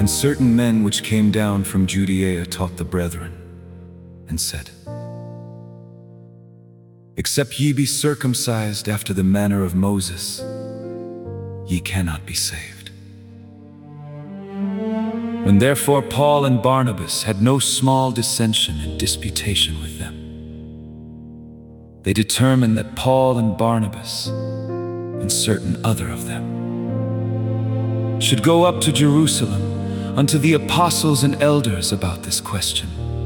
And certain men which came down from Judea taught the brethren, and said, Except ye be circumcised after the manner of Moses, ye cannot be saved. When therefore Paul and Barnabas had no small dissension and disputation with them, they determined that Paul and Barnabas, and certain other of them, should go up to Jerusalem unto the apostles and elders about this question.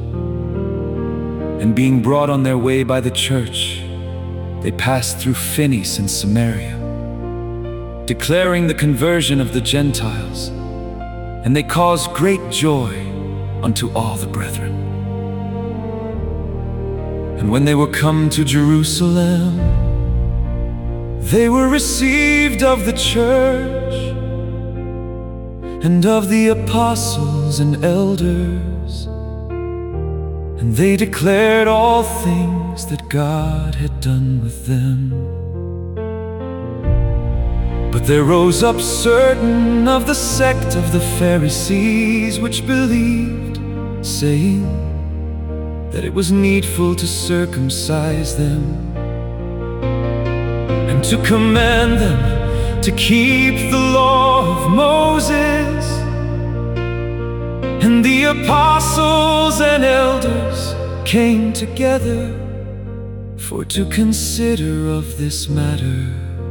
And being brought on their way by the church, they passed through Phoenice and Samaria, declaring the conversion of the Gentiles, and they caused great joy unto all the brethren. And when they were come to Jerusalem, they were received of the church and of the apostles and elders, and they declared all things that God had done with them. But there rose up certain of the sect of the Pharisees which believed, saying that it was needful to circumcise them, and to command them to keep the law of Moses. And the apostles and elders came together for to consider of this matter.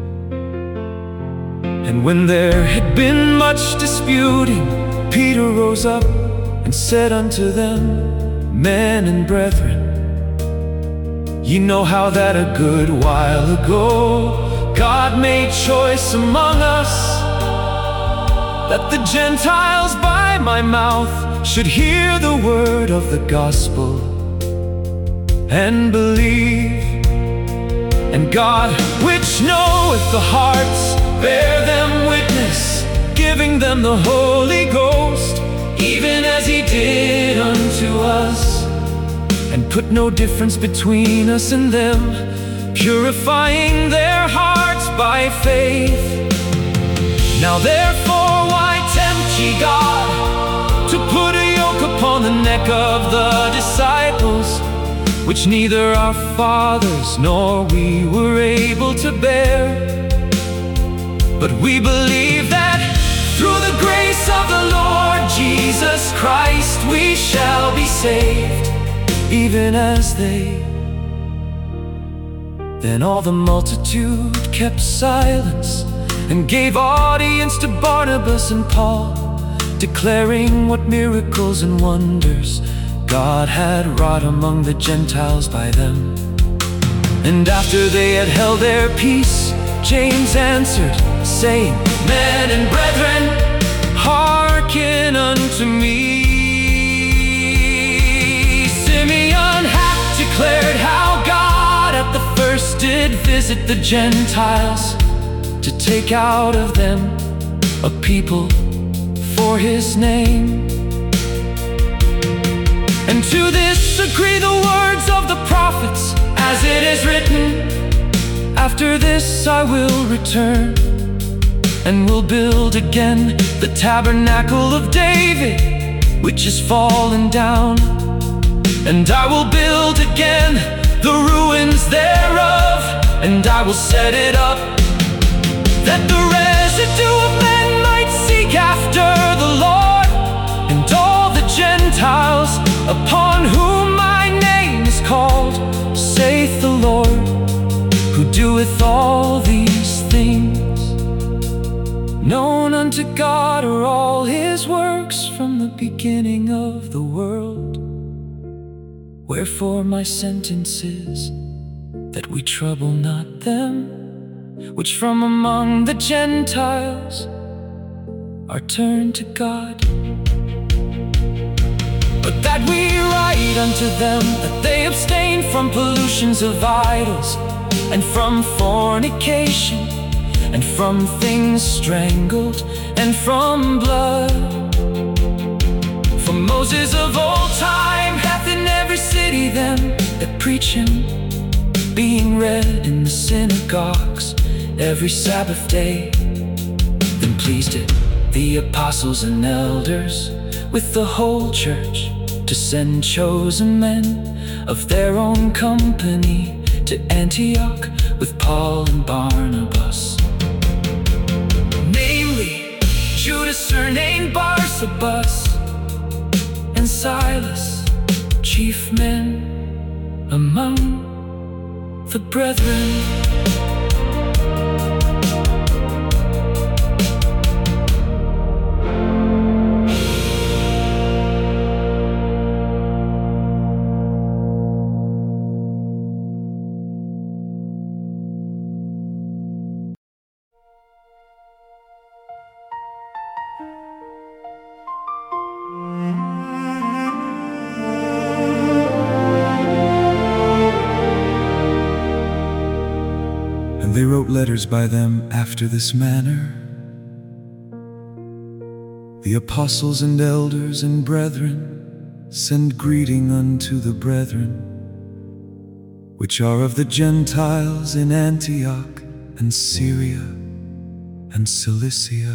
And when there had been much disputing, Peter rose up and said unto them, Men and brethren, ye know how that a good while ago God made choice among us, that the Gentiles by my mouth should hear the word of the gospel and believe. And God, which knoweth the hearts, bear them witness, giving them the Holy Ghost, even as he did unto us, and put no difference between us and them, purifying their hearts by faith. Now therefore why tempt ye God, to put a yoke upon the neck of the disciples, which neither our fathers nor we were able to bear? But we believe that through the grace of the Lord Jesus Christ we shall be saved, even as they. Then all the multitude kept silence, and gave audience to Barnabas and Paul, declaring what miracles and wonders God had wrought among the Gentiles by them. And after they had held their peace, James answered, saying, Men and brethren, hearken unto me. Simeon hath declared how God at the first did visit the Gentiles, to take out of them a people for his name. And to this agree the words of the prophets, as it is written, After this I will return, and will build again the tabernacle of David, which is fallen down. And I will build again the ruins thereof, and I will set it up, that the residue of men might seek after the Lord, and all the Gentiles upon whom my name is called, saith the Lord, who doeth all these things. Known unto God are all his works from the beginning of the world. Wherefore my sentence is, that we trouble not them which from among the Gentiles are turned to God, but that we write unto them, that they abstain from pollutions of idols, and from fornication, and from things strangled, and from blood. For Moses of old time hath in every city them that preach him, being read in the synagogues every Sabbath day. Then pleased it the apostles and elders with the whole church, to send chosen men of their own company to Antioch with Paul and Barnabas. Namely, Judas surnamed Barsabas, and Silas, chief men among the brethren. And they wrote letters by them after this manner: The apostles and elders and brethren send greeting unto the brethren, which are of the Gentiles in Antioch and Syria and Cilicia.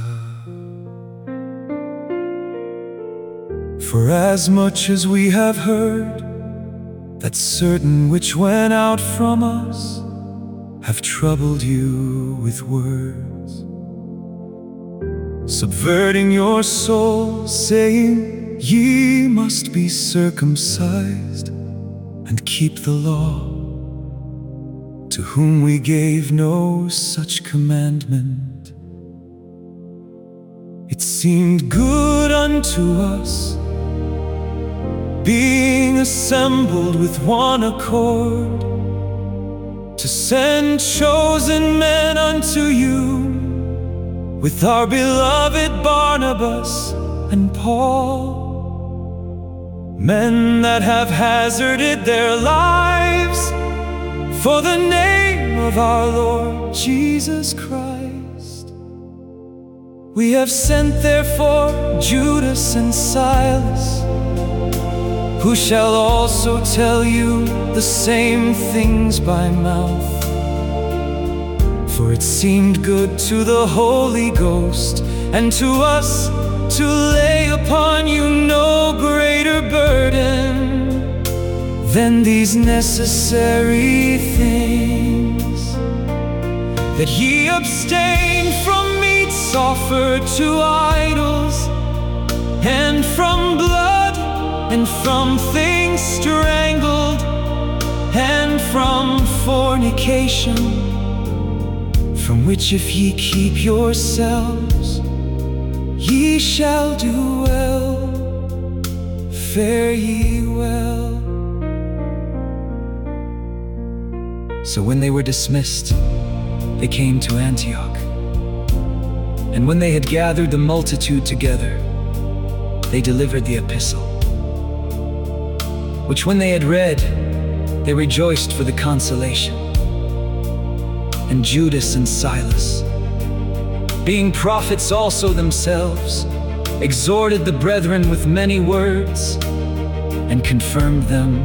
For as much as we have heard that certain which went out from us have troubled you with words, subverting your soul, saying, Ye must be circumcised and keep the law, to whom we gave no such commandment. It seemed good unto us, being assembled with one accord, to send chosen men unto you, with our beloved Barnabas and Paul, men that have hazarded their lives for the name of our Lord Jesus Christ. We have sent therefore Judas and Silas, who shall also tell you the same things by mouth. For it seemed good to the Holy Ghost and to us to lay upon you no greater burden than these necessary things, that ye abstain from meats offered to idols, and from blood, and from things strangled, and from fornication, from which if ye keep yourselves, ye shall do well, fare ye well. So when they were dismissed, they came to Antioch. And when they had gathered the multitude together, they delivered the epistle, which when they had read, they rejoiced for the consolation. And Judas and Silas, being prophets also themselves, exhorted the brethren with many words, and confirmed them.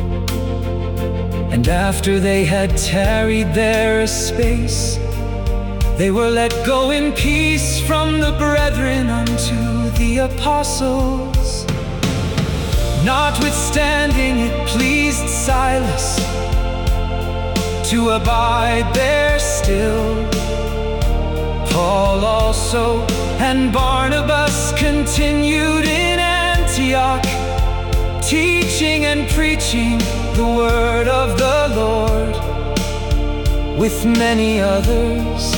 And after they had tarried there a space, they were let go in peace from the brethren unto the apostles. Notwithstanding it pleased Silas to abide there still. Paul also and Barnabas continued in Antioch, teaching and preaching the word of the Lord, with many others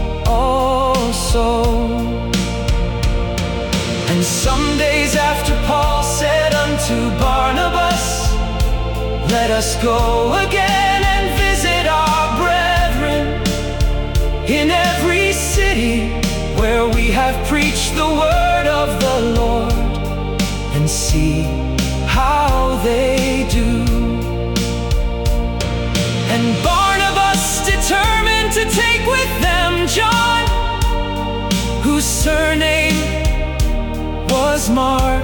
also. And some days after, Paul said unto Barnabas, Let us go again and visit our brethren in every city where we have preached the word of the Lord, and see how they do. And Barnabas determined to take with them John, whose surname was Mark.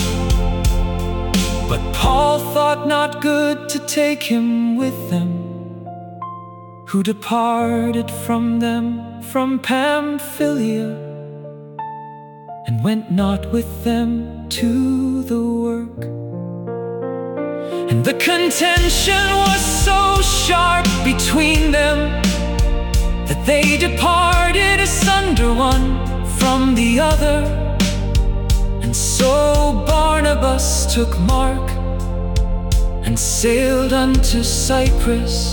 But Paul thought not good to take him with them, who departed from them from Pamphylia and went not with them to the work. And the contention was so sharp between them that they departed asunder one from the other. And so Barnabas took Mark and sailed unto Cyprus,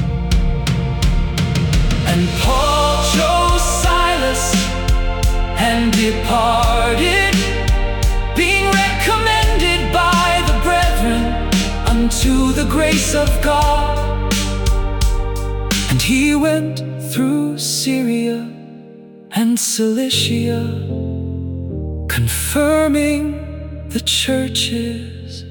and Paul chose Silas and departed, being recommended by the brethren unto the grace of God. And he went through Syria and Cilicia, confirming the churches.